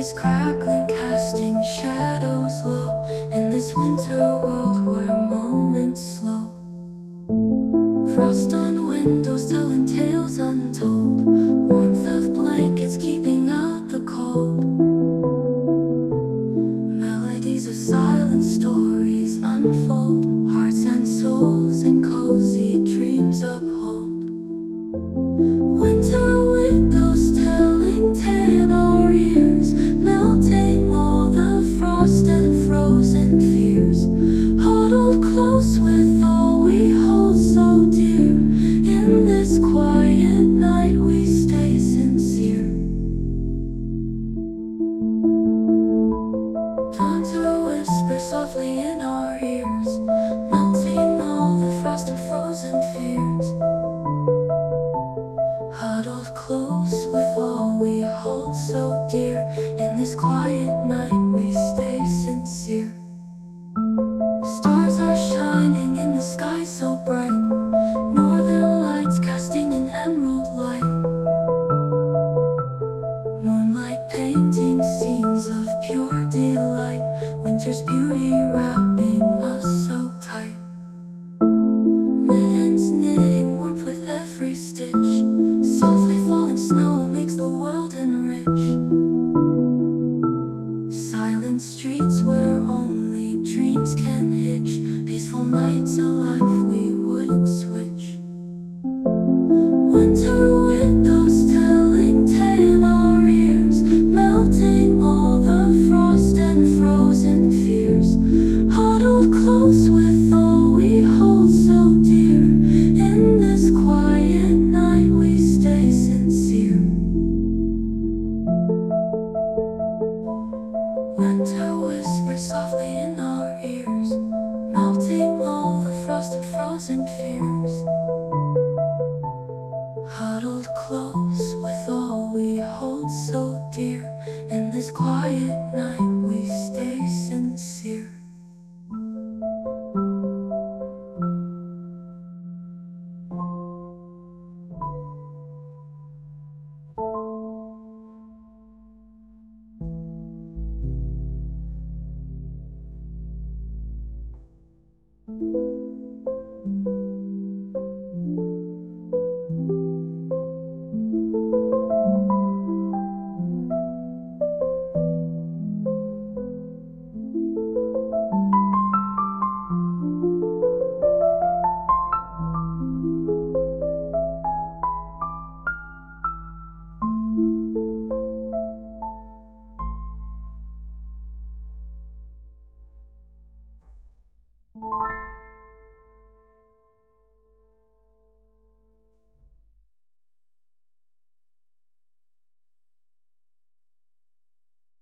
trees crackling, casting shadows low in this winter world where moments slow. Frost on windows telling tales untold, warmth of blankets keeping out the cold. Melodies of silent stories unfold, hearts and souls in cozy dreams uphold. Winter windows telling tale in our ears, melting all the frost and frozen fears. Huddled close with all we hold so dear, in this quiet night we stay sincere. Thunder whispers softly in our ears, melting all the frost and frozen fears. Huddled close with all we hold so dear, in this quiet night we stay sincere. Stars are shining in the sky so bright, northern lights casting an emerald light. Moonlight painting scenes of pure delight, winter's beauty wrapping us so tight. Mittens knitting warmth with every stitch, softly falling snow makes the world enrich.